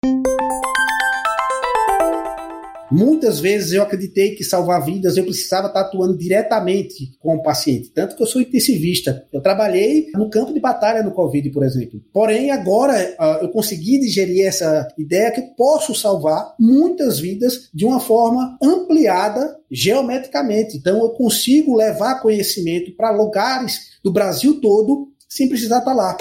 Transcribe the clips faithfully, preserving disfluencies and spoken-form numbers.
Muitas vezes eu acreditei que salvar vidas eu precisava estar atuando diretamente com o paciente, tanto que eu sou intensivista. Eu trabalhei no campo de batalha no Covid, por exemplo. Porém, agora eu consegui digerir essa ideia que eu posso salvar muitas vidas de uma forma ampliada geometricamente. Então, eu consigo levar conhecimento para lugares do Brasil todo sem precisar estar lá.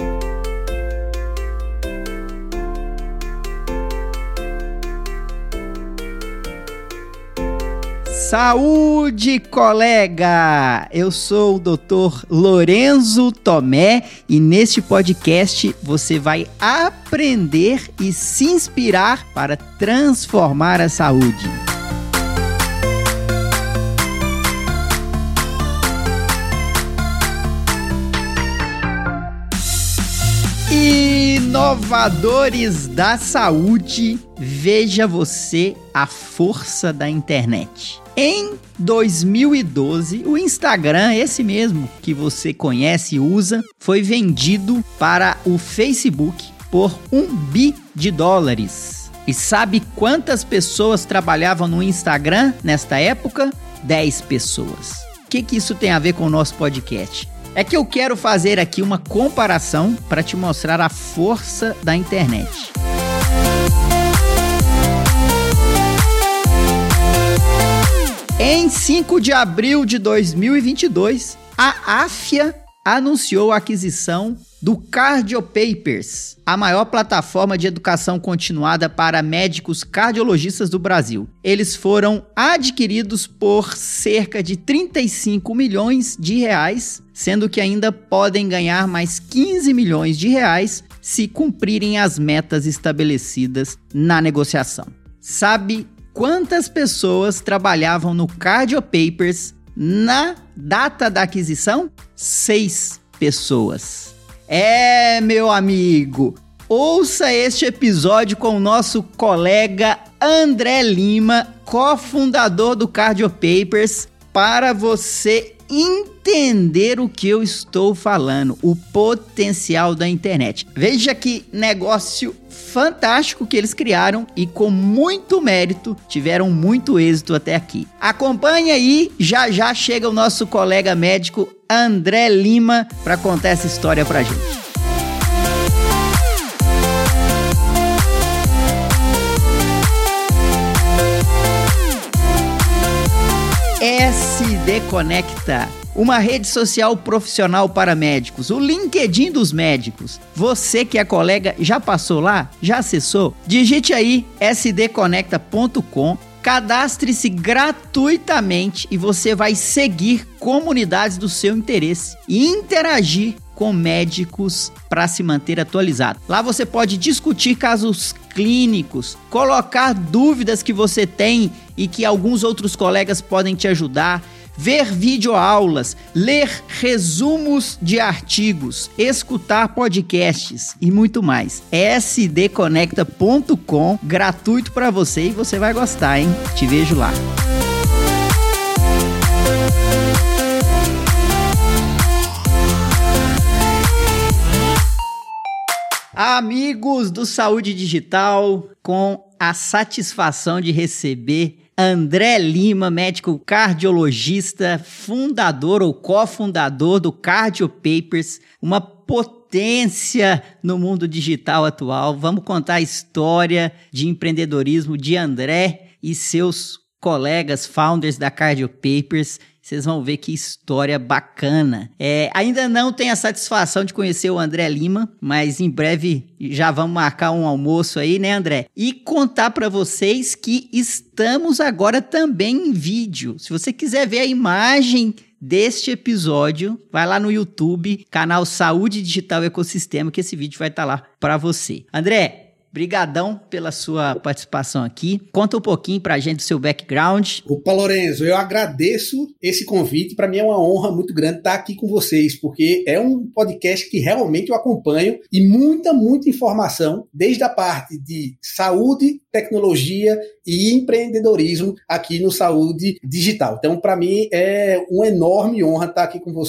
Saúde, colega! Eu sou o doutor Lorenzo Tomé e neste podcast você vai aprender e se inspirar para transformar a saúde. Inovadores da saúde, veja você a força da internet. Em dois mil e doze, o Instagram, esse mesmo que você conhece e usa, foi vendido para o Facebook por um bi de dólares. E sabe quantas pessoas trabalhavam no Instagram nesta época? dez pessoas. O que que isso tem a ver com o nosso podcast? É que eu quero fazer aqui uma comparação para te mostrar a força da internet. Em cinco de abril de dois mil e vinte e dois, a Afya anunciou a aquisição do Cardio Papers, a maior plataforma de educação continuada para médicos cardiologistas do Brasil. Eles foram adquiridos por cerca de trinta e cinco milhões de reais, sendo que ainda podem ganhar mais quinze milhões de reais se cumprirem as metas estabelecidas na negociação. Sabe quantas pessoas trabalhavam no Cardio Papers na data da aquisição? Seis pessoas. É, meu amigo, ouça este episódio com o nosso colega André Lima, cofundador do Cardio Papers, para você entender o que eu estou falando, o potencial da internet. Veja que negócio fantástico que eles criaram e com muito mérito tiveram muito êxito até aqui. Acompanhe aí, já já chega o nosso colega médico André Lima para contar essa história pra gente. S D Conecta, uma rede social profissional para médicos, o LinkedIn dos médicos. Você que é colega, já passou lá? Já acessou? Digite aí s d conecta ponto com, cadastre-se gratuitamente e você vai seguir comunidades do seu interesse e interagir com médicos para se manter atualizado. Lá você pode discutir casos clínicos, colocar dúvidas que você tem e que alguns outros colegas podem te ajudar, ver videoaulas, ler resumos de artigos, escutar podcasts e muito mais. s d conecta ponto com, gratuito para você e você vai gostar, hein? Te vejo lá. Amigos do Saúde Digital, com a satisfação de receber André Lima, médico cardiologista, fundador ou cofundador do Cardio Papers, uma potência no mundo digital atual. Vamos contar a história de empreendedorismo de André e seus colegas founders da Cardio Papers. Vocês vão ver que história bacana. É, ainda não tenho a satisfação de conhecer o André Lima, mas em breve já vamos marcar um almoço aí, né, André? E contar para vocês que estamos agora também em vídeo. Se você quiser ver a imagem deste episódio, vai lá no YouTube, canal Saúde Digital Ecossistema, que esse vídeo vai estar lá para você. André, brigadão pela sua participação aqui. Conta um pouquinho pra gente do seu background. Opa, Lorenzo, eu agradeço esse convite. Para mim é uma honra muito grande estar aqui com vocês, porque é um podcast que realmente eu acompanho e muita, muita informação, desde a parte de saúde, tecnologia e empreendedorismo aqui no Saúde Digital. Então, para mim é uma enorme honra estar aqui com você.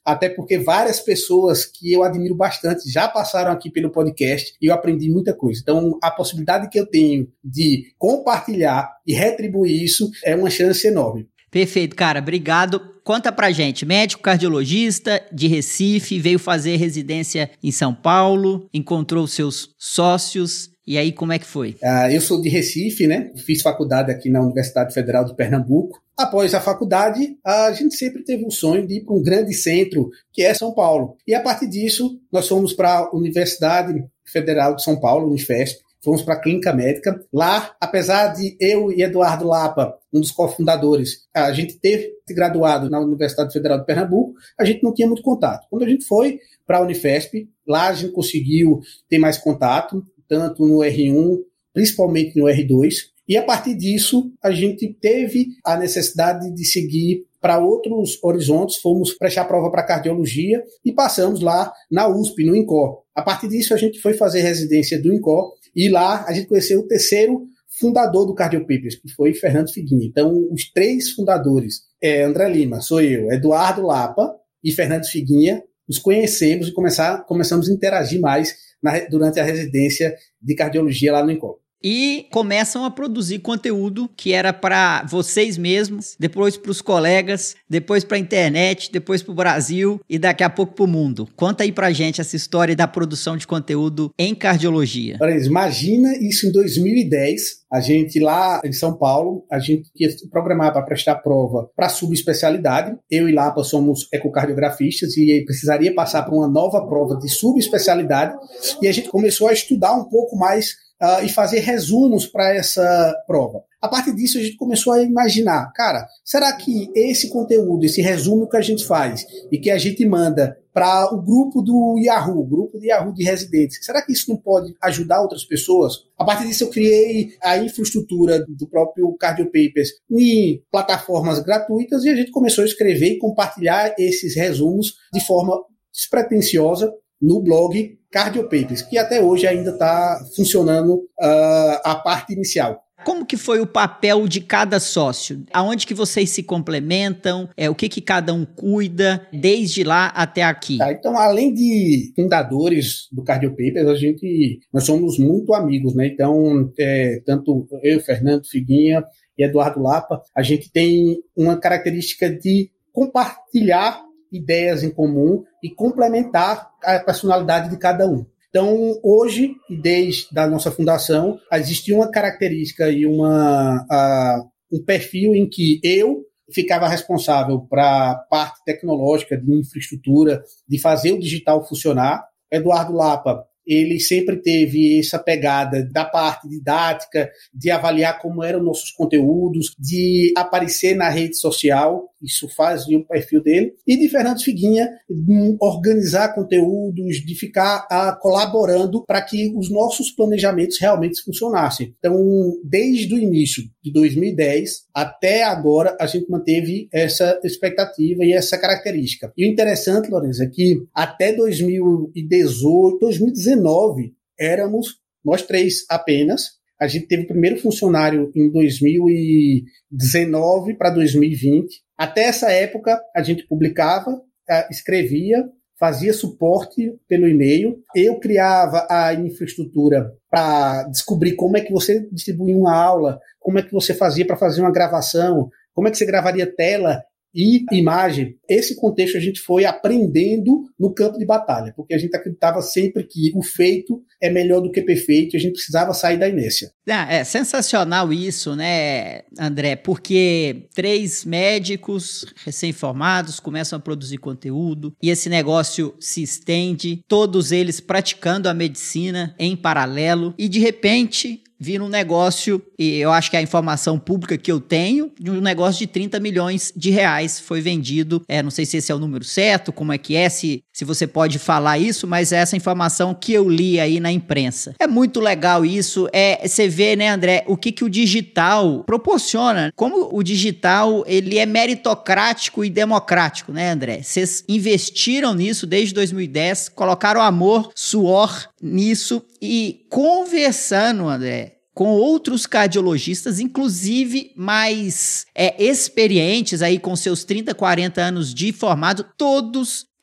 até porque várias pessoas que eu admiro bastante já passaram aqui pelo podcast e eu aprendi muita coisa. Então, a possibilidade que eu tenho de compartilhar e retribuir isso é uma chance enorme. Perfeito, cara. Obrigado. Conta pra gente, médico cardiologista de Recife, veio fazer residência em São Paulo, encontrou seus sócios, e aí como é que foi? Uh, eu sou de Recife, né? Fiz faculdade aqui na Universidade Federal de Pernambuco. Após a faculdade, a gente sempre teve um sonho de ir para um grande centro, que é São Paulo. E a partir disso, nós fomos para a Universidade Federal de São Paulo, Unifesp, fomos para a Clínica Médica. Lá, apesar de eu e Eduardo Lapa, um dos cofundadores, a gente ter se graduado na Universidade Federal de Pernambuco, a gente não tinha muito contato. Quando a gente foi para a Unifesp, lá a gente conseguiu ter mais contato, tanto no R um, principalmente no R dois, e a partir disso a gente teve a necessidade de seguir para outros horizontes, fomos prestar prova para cardiologia e passamos lá na U S P, no INCOR. A partir disso a gente foi fazer residência do INCOR e lá a gente conheceu o terceiro fundador do Cardiopapers, que foi Fernando Figuinha. Então, os três fundadores, é, André Lima, sou eu, Eduardo Lapa e Fernando Figuinha, nos conhecemos e começar, começamos a interagir mais na, durante a residência de cardiologia lá no INCOR. E começam a produzir conteúdo que era para vocês mesmos, depois para os colegas, depois para a internet, depois para o Brasil e daqui a pouco para o mundo. Conta aí para gente essa história da produção de conteúdo em cardiologia. Imagina isso em dois mil e dez, a gente lá em São Paulo, a gente ia programar para prestar prova para subespecialidade. Eu e Lapa somos ecocardiografistas e precisaria passar por uma nova prova de subespecialidade e a gente começou a estudar um pouco mais Uh, e fazer resumos para essa prova. A partir disso, a gente começou a imaginar, cara, será que esse conteúdo, esse resumo que a gente faz e que a gente manda para o grupo do Yahoo, o grupo de Yahoo de residentes, será que isso não pode ajudar outras pessoas? A partir disso, eu criei a infraestrutura do próprio Cardiopapers em plataformas gratuitas e a gente começou a escrever e compartilhar esses resumos de forma despretensiosa no blog Cardiopapers, que até hoje ainda está funcionando uh, a parte inicial. Como que foi o papel de cada sócio? Aonde que vocês se complementam? É, o que que cada um cuida desde lá até aqui? Tá, então, além de fundadores do Cardiopapers, a gente, nós somos muito amigos, né? Então, é, tanto eu, Fernando Figuinha e Eduardo Lapa, a gente tem uma característica de compartilhar ideias em comum e complementar a personalidade de cada um. Então, hoje, desde a nossa fundação, existe uma característica e uma, uh, um perfil em que eu ficava responsável para a parte tecnológica, de infraestrutura, de fazer o digital funcionar. Eduardo Lapa, ele sempre teve essa pegada da parte didática, de avaliar como eram nossos conteúdos, de aparecer na rede social, isso fazia o perfil dele, e de Fernando Figuinha, de organizar conteúdos, de ficar ah, colaborando para que os nossos planejamentos realmente funcionassem. Então, desde o início de dois mil e dez até agora, a gente manteve essa expectativa e essa característica. E o interessante, Lourenço, é que até dois mil e dezoito, dois mil e dezenove, éramos nós três apenas. A gente teve o primeiro funcionário em dois mil e dezenove para dois mil e vinte. Até essa época, a gente publicava, escrevia, fazia suporte pelo e-mail. Eu criava a infraestrutura para descobrir como é que você distribuía uma aula, como é que você fazia para fazer uma gravação, como é que você gravaria tela e imagem. Esse contexto a gente foi aprendendo no campo de batalha, porque a gente acreditava sempre que o feito é melhor do que perfeito e a gente precisava sair da inércia. Ah, é sensacional isso, né, André? Porque três médicos recém-formados começam a produzir conteúdo e esse negócio se estende, todos eles praticando a medicina em paralelo e, de repente, vira um negócio, e eu acho que é a informação pública que eu tenho, de um negócio de trinta milhões de reais foi vendido. É, não sei se esse é o número certo, como é que é, se, se você pode falar isso, mas é essa informação que eu li aí na imprensa. É muito legal isso, é, você vê, né, André, o que, que o digital proporciona, como o digital, ele é meritocrático e democrático, né, André? Vocês investiram nisso desde dois mil e dez, colocaram amor, suor nisso e conversando, André, com outros cardiologistas, inclusive mais é, experientes aí com seus trinta, quarenta anos de formado, todos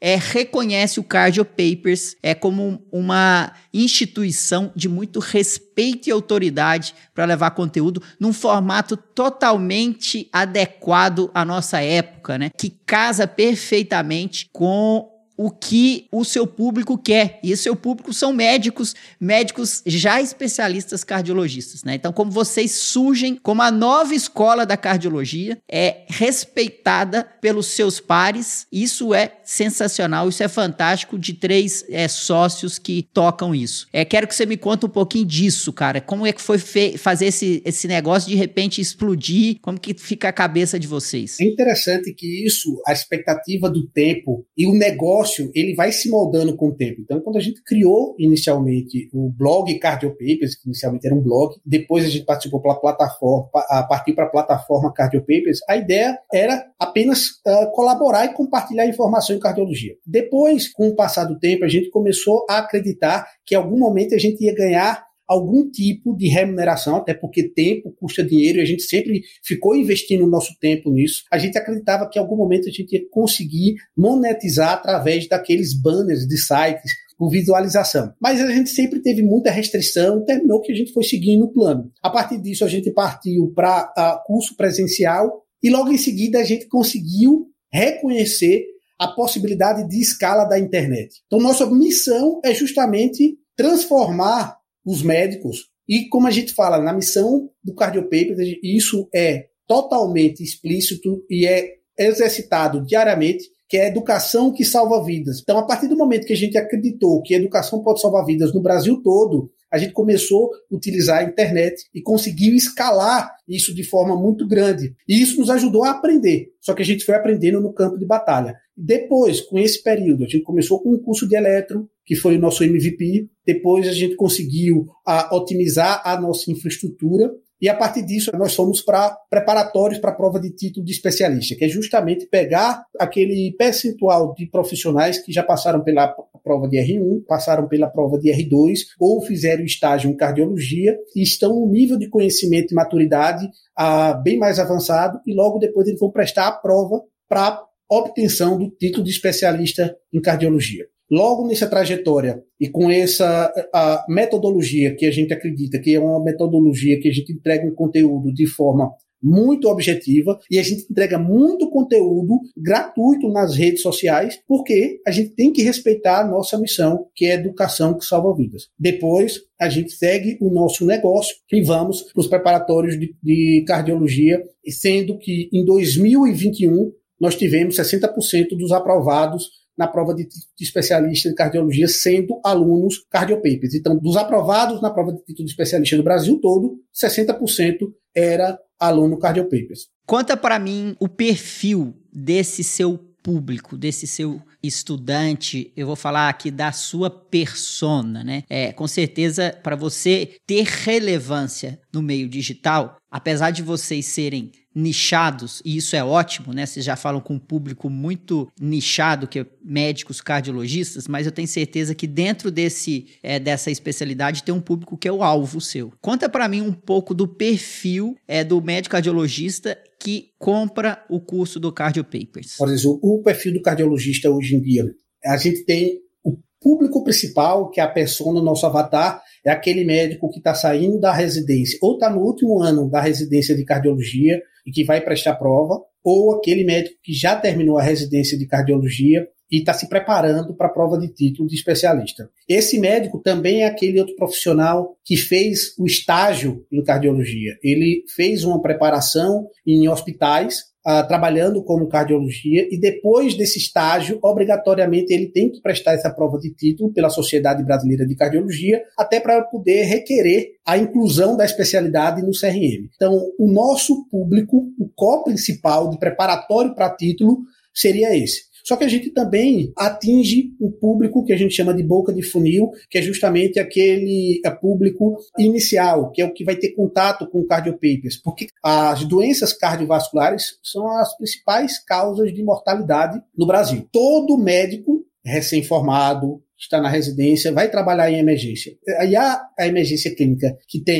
é, reconhece o Cardio Papers é, como uma instituição de muito respeito e autoridade para levar conteúdo num formato totalmente adequado à nossa época, né? Que casa perfeitamente com o que o seu público quer. E o seu público são médicos, médicos já especialistas cardiologistas, né? Então, como vocês surgem como a nova escola da cardiologia, é respeitada pelos seus pares, isso é sensacional, isso é fantástico, de três é, sócios que tocam isso. É, quero que você me conte um pouquinho disso, cara. Como é que foi fe- fazer esse, esse negócio de repente explodir? Como que fica a cabeça de vocês? É interessante que isso, a expectativa do tempo e o negócio, ele vai se moldando com o tempo. Então, quando a gente criou inicialmente o blog Cardio Papers, que inicialmente era um blog, depois a gente participou pela plataforma, a partir para a plataforma Cardio Papers, a ideia era apenas uh, colaborar e compartilhar informação em cardiologia. Depois, com o passar do tempo, a gente começou a acreditar que em algum momento a gente ia ganhar algum tipo de remuneração, até porque tempo custa dinheiro e a gente sempre ficou investindo o nosso tempo nisso. A gente acreditava que em algum momento a gente ia conseguir monetizar através daqueles banners de sites por visualização. Mas a gente sempre teve muita restrição, terminou que a gente foi seguindo o plano. A partir disso, a gente partiu para uh, curso presencial e logo em seguida a gente conseguiu reconhecer a possibilidade de escala da internet. Então, nossa missão é justamente transformar os médicos, e como a gente fala na missão do Cardio Papers, isso é totalmente explícito e é exercitado diariamente, que é a educação que salva vidas. Então, a partir do momento que a gente acreditou que a educação pode salvar vidas no Brasil todo, a gente começou a utilizar a internet e conseguiu escalar isso de forma muito grande. E isso nos ajudou a aprender, só que a gente foi aprendendo no campo de batalha. Depois, com esse período, a gente começou com um curso de eletro, que foi o nosso M V P. Depois a gente conseguiu a, otimizar a nossa infraestrutura. E a partir disso, nós fomos para preparatórios para a prova de título de especialista, que é justamente pegar aquele percentual de profissionais que já passaram pela prova de R um, passaram pela prova de R dois, ou fizeram estágio em cardiologia e estão no nível de conhecimento e maturidade ah, bem mais avançado, e logo depois eles vão prestar a prova para obtenção do título de especialista em cardiologia. Logo nessa trajetória e com essa a metodologia que a gente acredita que é uma metodologia que a gente entrega um conteúdo de forma muito objetiva e a gente entrega muito conteúdo gratuito nas redes sociais, porque a gente tem que respeitar a nossa missão, que é a educação que salva vidas. Depois, a gente segue o nosso negócio e vamos para os preparatórios de, de cardiologia, sendo que em dois mil e vinte e um nós tivemos sessenta por cento dos aprovados na prova de título de especialista em cardiologia, sendo alunos Cardio Papers. Então, dos aprovados na prova de título de especialista do Brasil todo, sessenta por cento era aluno Cardio Papers. Conta para mim o perfil desse seu público, desse seu estudante, eu vou falar aqui da sua persona, né? É, com certeza, para você ter relevância no meio digital, apesar de vocês serem nichados, e isso é ótimo, né? Vocês já falam com um público muito nichado, que é médicos cardiologistas, mas eu tenho certeza que dentro desse, é, dessa especialidade tem um público que é o alvo seu. Conta para mim um pouco do perfil é, do médico cardiologista que compra o curso do Cardio Papers. Por exemplo, o perfil do cardiologista hoje em dia, a gente tem o público principal, que é a persona, nosso avatar, é aquele médico que está saindo da residência, ou está no último ano da residência de cardiologia e que vai prestar prova, ou aquele médico que já terminou a residência de cardiologia e está se preparando para a prova de título de especialista. Esse médico também é aquele outro profissional que fez o estágio em cardiologia. Ele fez uma preparação em hospitais, Uh, trabalhando como cardiologia, e depois desse estágio, obrigatoriamente, ele tem que prestar essa prova de título pela Sociedade Brasileira de Cardiologia, até para poder requerer a inclusão da especialidade no C R M. Então, o nosso público, o core principal de preparatório para título, seria esse. Só que a gente também atinge o público que a gente chama de boca de funil, que é justamente aquele público inicial, que é o que vai ter contato com o Cardio Papers, porque as doenças cardiovasculares são as principais causas de mortalidade no Brasil. Todo médico recém-formado, está na residência, vai trabalhar em emergência. Aí a, a emergência clínica, que tem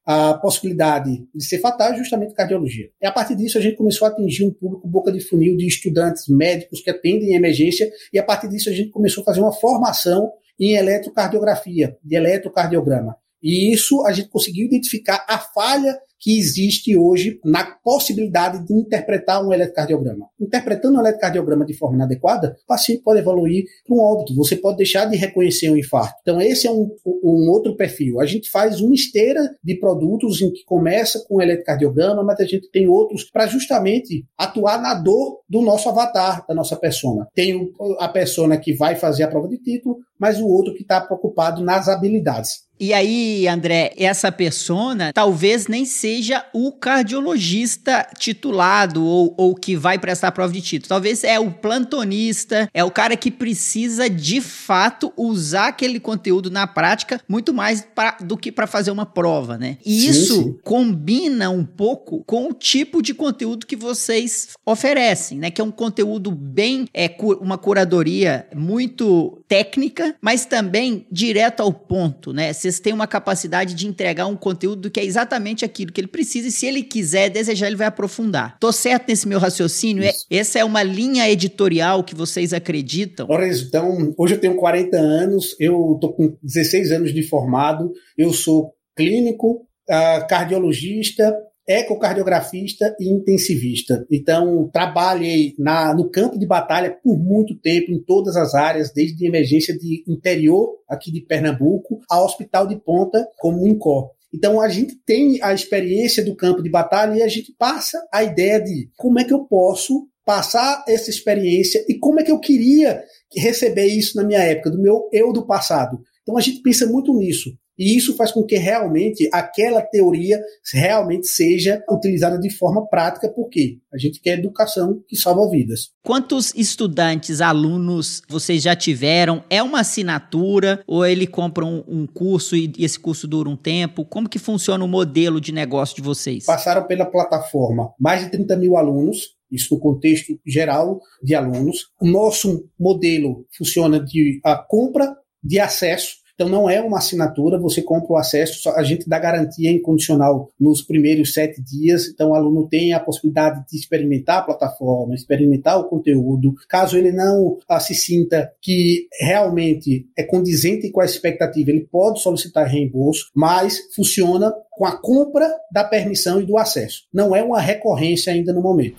a possibilidade de ser fatal é justamente cardiologia. E a partir disso a gente começou a atingir um público boca de funil de estudantes médicos que atendem em emergência, e a partir disso a gente começou a fazer uma formação em eletrocardiografia, de eletrocardiograma. E isso a gente conseguiu identificar a falha que existe hoje na possibilidade de interpretar um eletrocardiograma. Interpretando um eletrocardiograma de forma inadequada, o paciente pode evoluir para um óbito, você pode deixar de reconhecer um infarto. Então esse é um, um outro perfil. A gente faz uma esteira de produtos em que começa com o eletrocardiograma, mas a gente tem outros para justamente atuar na dor do nosso avatar, da nossa persona. Tem a persona que vai fazer a prova de título, mas o outro que está preocupado nas habilidades. E aí, André, essa persona talvez nem seja o cardiologista titulado ou, ou que vai prestar a prova de título. Talvez é o plantonista, é o cara que precisa, de fato, usar aquele conteúdo na prática muito mais pra, do que para fazer uma prova, né? E sim, isso sim. combina um pouco com o tipo de conteúdo que vocês oferecem, né? Que é um conteúdo bem, é, uma curadoria muito técnica, mas também direto ao ponto, né? Vocês têm uma capacidade de entregar um conteúdo que é exatamente aquilo que ele precisa, e se ele quiser, desejar, ele vai aprofundar. Tô certo nesse meu raciocínio? É, essa é uma linha editorial que vocês acreditam? Lourenço, então, hoje eu tenho quarenta anos, eu tô com dezesseis anos de formado, eu sou clínico, uh, cardiologista, ecocardiografista e intensivista. Então, trabalhei na, no campo de batalha por muito tempo, em todas as áreas, desde emergência de interior, aqui de Pernambuco, ao hospital de ponta, como o INCOR. Então, a gente tem a experiência do campo de batalha e a gente passa a ideia de como é que eu posso passar essa experiência e como é que eu queria receber isso na minha época, do meu eu do passado. Então, a gente pensa muito nisso. E isso faz com que realmente aquela teoria realmente seja utilizada de forma prática, porque a gente quer educação que salva vidas. Quantos estudantes, alunos vocês já tiveram? É uma assinatura ou ele compra um, um curso e esse curso dura um tempo? Como que funciona o modelo de negócio de vocês? Passaram pela plataforma mais de trinta mil alunos, isso no contexto geral de alunos. O nosso modelo funciona de a compra de acesso. Então, não é uma assinatura, você compra o acesso, a gente dá garantia incondicional nos primeiros sete dias, então o aluno tem a possibilidade de experimentar a plataforma, experimentar o conteúdo. Caso ele não ah, se sinta que realmente é condizente com a expectativa, ele pode solicitar reembolso, mas funciona com a compra da permissão e do acesso. Não é uma recorrência ainda no momento.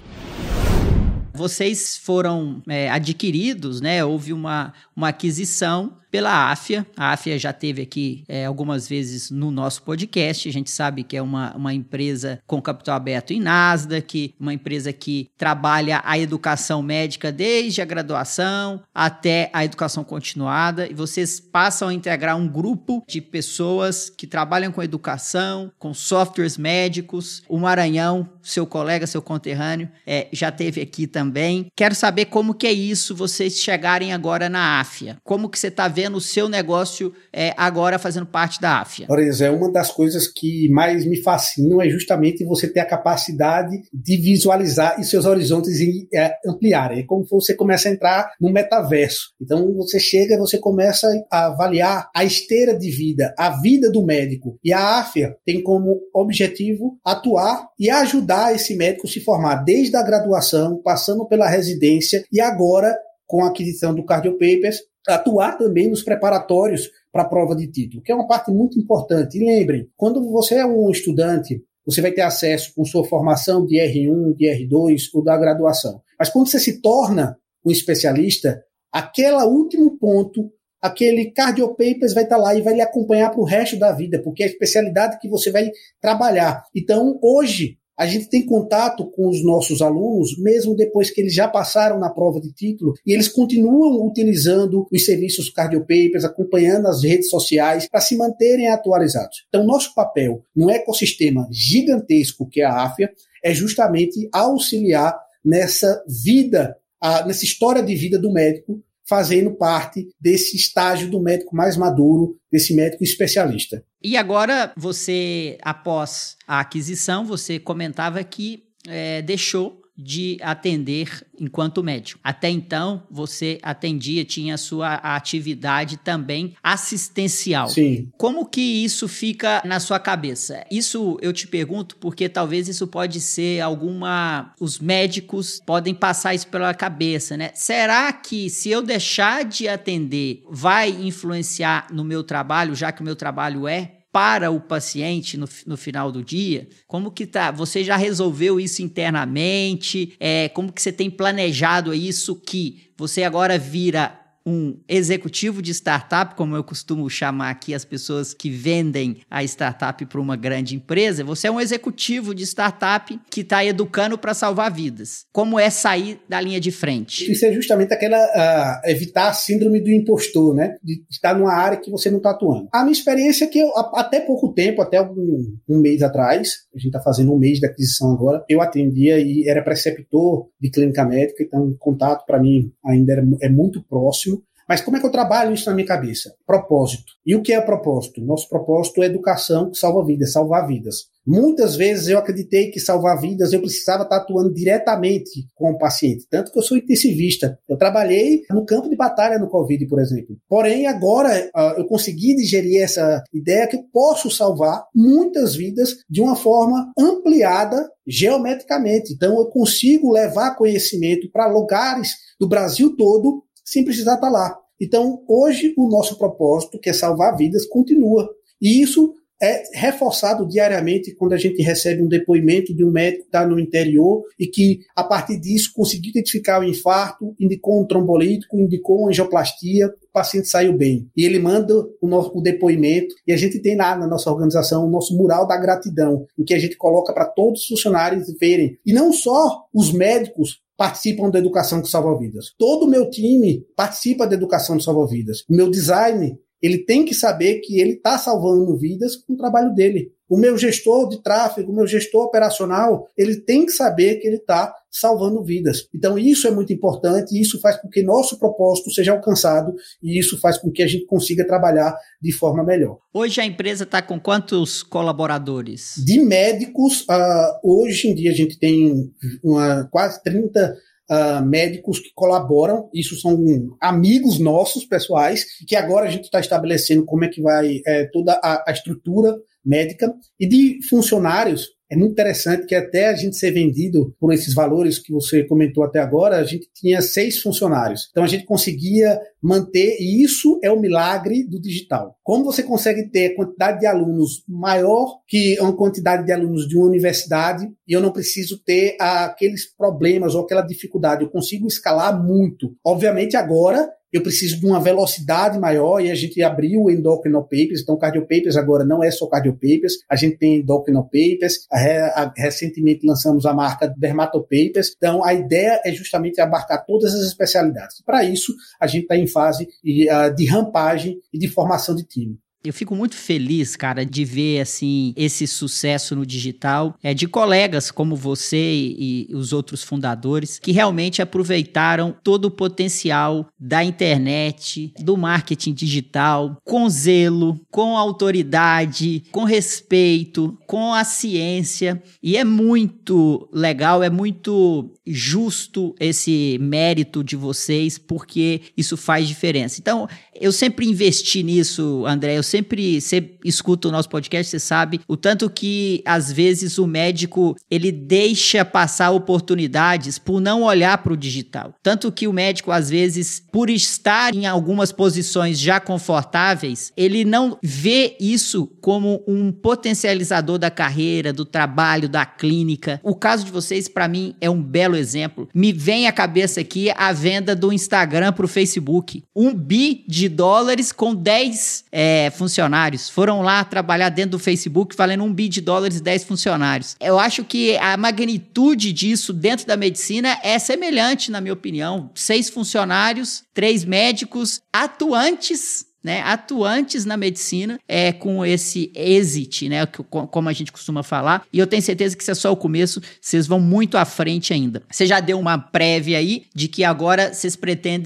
Vocês foram é, adquiridos, né? Houve uma, uma aquisição pela Afia. A Afia já esteve aqui é, algumas vezes no nosso podcast. A gente sabe que é uma, uma empresa com capital aberto em Nasdaq, uma empresa que trabalha a educação médica desde a graduação até a educação continuada. E vocês passam a integrar um grupo de pessoas que trabalham com educação, com softwares médicos. O Maranhão, seu colega, seu conterrâneo, é, já esteve aqui também. Quero saber como que é isso, vocês chegarem agora na Afia. Como que você está vendo o seu negócio é, agora fazendo parte da Afia? Lorenzo, é uma das coisas que mais me fascinam é justamente você ter a capacidade de visualizar e seus horizontes é, ampliarem. É como você começa a entrar no metaverso. Então você chega, você começa a avaliar a esteira de vida, a vida do médico. E a Afia tem como objetivo atuar e ajudar esse médico a se formar desde a graduação, passando pela residência e agora, com a aquisição do CardioPapers, atuar também nos preparatórios para a prova de título, que é uma parte muito importante. E lembrem, quando você é um estudante, você vai ter acesso com sua formação de R um, de R dois ou da graduação. Mas quando você se torna um especialista, aquele último ponto, aquele CardioPapers vai estar lá e vai lhe acompanhar para o resto da vida, porque é a especialidade que você vai trabalhar. Então, hoje, a gente tem contato com os nossos alunos, mesmo depois que eles já passaram na prova de título, e eles continuam utilizando os serviços CardioPapers, acompanhando as redes sociais para se manterem atualizados. Então, nosso papel no ecossistema gigantesco que é a Afia é justamente auxiliar nessa vida, nessa história de vida do médico, fazendo parte desse estágio do médico mais maduro, desse médico especialista. E agora, você, após a aquisição, você comentava que é, deixou de atender enquanto médico. Até então, você atendia, tinha a sua atividade também assistencial. Sim. Como que isso fica na sua cabeça? Isso eu te pergunto porque talvez isso pode ser alguma... Os médicos podem passar isso pela cabeça, né? Será que se eu deixar de atender, vai influenciar no meu trabalho, já que o meu trabalho é para o paciente no, no final do dia? Como que tá? Você já resolveu isso internamente? É, como que você tem planejado isso que você agora vira um executivo de startup, como eu costumo chamar aqui as pessoas que vendem a startup para uma grande empresa? Você é um executivo de startup que está educando para salvar vidas. Como é sair da linha de frente? Isso é justamente aquela, uh, evitar a síndrome do impostor, né? De estar numa área que você não está atuando. A minha experiência é que eu, até pouco tempo, até um, um mês atrás, a gente está fazendo um mês de aquisição agora, eu atendia e era preceptor de clínica médica, então o contato para mim ainda era, é muito próximo. Mas como é que eu trabalho isso na minha cabeça? Propósito. E o que é propósito? Nosso propósito é educação que salva vidas, salvar vidas. Muitas vezes eu acreditei que salvar vidas eu precisava estar atuando diretamente com o paciente. Tanto que eu sou intensivista. Eu trabalhei no campo de batalha no Covid, por exemplo. Porém, agora eu consegui digerir essa ideia que eu posso salvar muitas vidas de uma forma ampliada geometricamente. Então, eu consigo levar conhecimento para lugares do Brasil todo sem precisar estar lá. Então, hoje, o nosso propósito, que é salvar vidas, continua. E isso é reforçado diariamente quando a gente recebe um depoimento de um médico que está no interior e que, a partir disso, conseguiu identificar o infarto, indicou um trombolítico, indicou uma angioplastia, o paciente saiu bem. E ele manda o, nosso, o depoimento, e a gente tem lá na nossa organização o nosso mural da gratidão, em que a gente coloca para todos os funcionários verem. E não só os médicos participam da educação que salva vidas. Todo o meu time participa da educação que salva vidas. O meu design, ele tem que saber que ele está salvando vidas com o trabalho dele. O meu gestor de tráfego, o meu gestor operacional, ele tem que saber que ele está salvando vidas. Então isso é muito importante e isso faz com que nosso propósito seja alcançado e isso faz com que a gente consiga trabalhar de forma melhor. Hoje a empresa está com quantos colaboradores? De médicos, uh, hoje em dia a gente tem uma, quase trinta Uh, médicos que colaboram, isso são amigos nossos, pessoais, que agora a gente está estabelecendo como é que vai é, toda a, a estrutura médica, e de funcionários. É muito interessante que até a gente ser vendido por esses valores que você comentou até agora, a gente tinha seis funcionários. Então a gente conseguia manter, e isso é o milagre do digital. Como você consegue ter quantidade de alunos maior que uma quantidade de alunos de uma universidade, e eu não preciso ter aqueles problemas ou aquela dificuldade, eu consigo escalar muito. Obviamente agora eu preciso de uma velocidade maior e a gente abriu o Endocrino Papers, então Cardio Papers agora não é só Cardio Papers, a gente tem Endocrino Papers, a, a, recentemente lançamos a marca Dermato Papers, então a ideia é justamente abarcar todas as especialidades. Para isso, a gente está em fase de, uh, de rampagem e de formação de time. Eu fico muito feliz, cara, de ver, assim, esse sucesso no digital, é, de colegas como você e, e os outros fundadores, que realmente aproveitaram todo o potencial da internet, do marketing digital, com zelo, com autoridade, com respeito, com a ciência. E é muito legal, é muito justo esse mérito de vocês, porque isso faz diferença. Então, eu sempre investi nisso, André, eu sempre, você escuta o nosso podcast, você sabe o tanto que, às vezes, o médico, ele deixa passar oportunidades por não olhar para o digital. Tanto que o médico, às vezes, por estar em algumas posições já confortáveis, ele não vê isso como um potencializador da carreira, do trabalho, da clínica. O caso de vocês, para mim, é um belo exemplo. Me vem à cabeça aqui a venda do Instagram para o Facebook. Um bi de dólares com dez é, funcionários. Foram lá trabalhar dentro do Facebook valendo um bi de dólares e dez funcionários. Eu acho que a magnitude disso dentro da medicina é semelhante, na minha opinião. Seis funcionários, três médicos atuantes, né, atuantes na medicina, é, com esse exit, né, como a gente costuma falar, e eu tenho certeza que isso é só o começo, vocês vão muito à frente ainda. Você já deu uma prévia aí de que agora vocês pretendem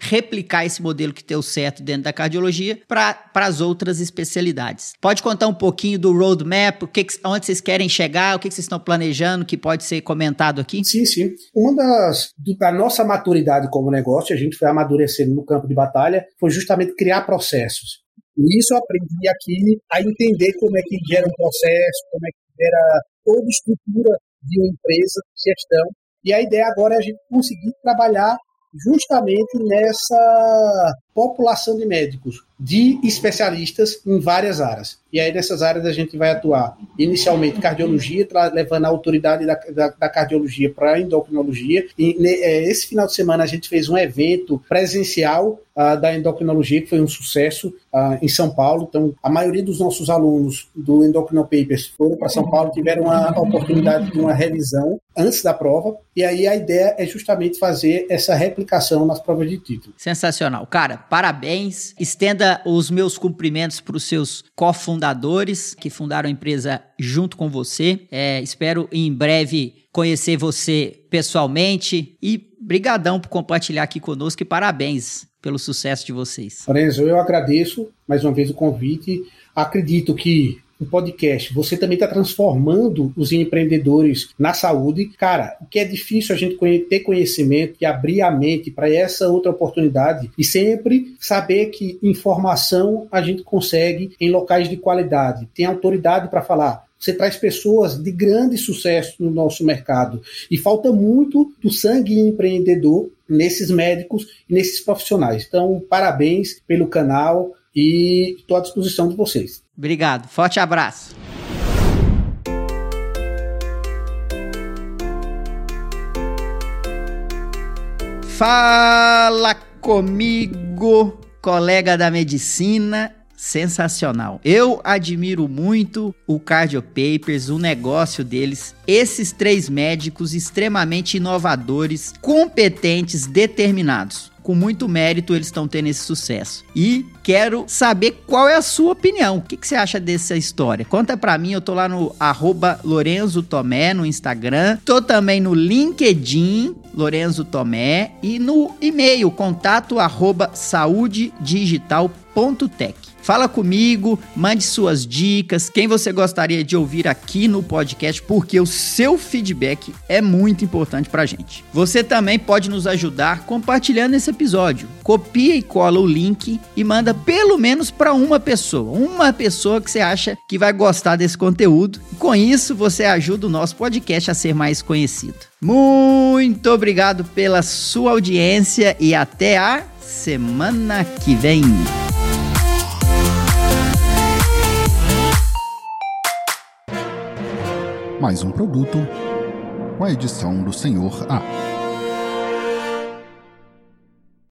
replicar esse modelo que deu certo dentro da cardiologia para as outras especialidades. Pode contar um pouquinho do roadmap, o que, onde vocês querem chegar, o que vocês estão planejando, que pode ser comentado aqui? Sim, sim. Uma das, do, da nossa maturidade como negócio, a gente foi amadurecendo no campo de batalha, foi justamente criar processos. E isso eu aprendi aqui a entender como é que gera um processo, como é que gera toda a estrutura de uma empresa, gestão. E a ideia agora é a gente conseguir trabalhar justamente nessa população de médicos, de especialistas em várias áreas. E aí nessas áreas a gente vai atuar inicialmente cardiologia, levando a autoridade da, da, da cardiologia para a endocrinologia. E né, esse final de semana a gente fez um evento presencial uh, da endocrinologia, que foi um sucesso uh, em São Paulo. Então a maioria dos nossos alunos do Endocrino Papers foram para São Paulo, tiveram a oportunidade de uma revisão antes da prova. E aí a ideia é justamente fazer essa replicação nas provas de título. Sensacional. Cara, parabéns. Estenda os meus cumprimentos para os seus cofundadores que fundaram a empresa junto com você. É, espero em breve conhecer você pessoalmente e brigadão por compartilhar aqui conosco e parabéns pelo sucesso de vocês. Lorenzo, eu agradeço mais uma vez o convite. Acredito que o podcast, você também está transformando os empreendedores na saúde. Cara, o que é difícil a gente ter conhecimento e abrir a mente para essa outra oportunidade e sempre saber que informação a gente consegue em locais de qualidade, tem autoridade para falar. Você traz pessoas de grande sucesso no nosso mercado e falta muito do sangue empreendedor nesses médicos e nesses profissionais. Então, parabéns pelo canal e estou à disposição de vocês. Obrigado. Forte abraço. Fala comigo, colega da medicina. Sensacional. Eu admiro muito o Cardio Papers, o negócio deles. Esses três médicos extremamente inovadores, competentes, determinados. Com muito mérito eles estão tendo esse sucesso. E quero saber qual é a sua opinião. O que, que você acha dessa história? Conta pra mim, eu tô lá no arroba Lorenzo Tomé no Instagram. Tô também no LinkedIn, Lorenzo Tomé. E no e-mail, contato arroba saudedigital ponto tech. Fala comigo, mande suas dicas, quem você gostaria de ouvir aqui no podcast, porque o seu feedback é muito importante pra gente. Você também pode nos ajudar compartilhando esse episódio. Copia e cola o link e manda pelo menos para uma pessoa. Uma pessoa que você acha que vai gostar desse conteúdo. Com isso, você ajuda o nosso podcast a ser mais conhecido. Muito obrigado pela sua audiência e até a semana que vem. Mais um produto com a edição do senhor A.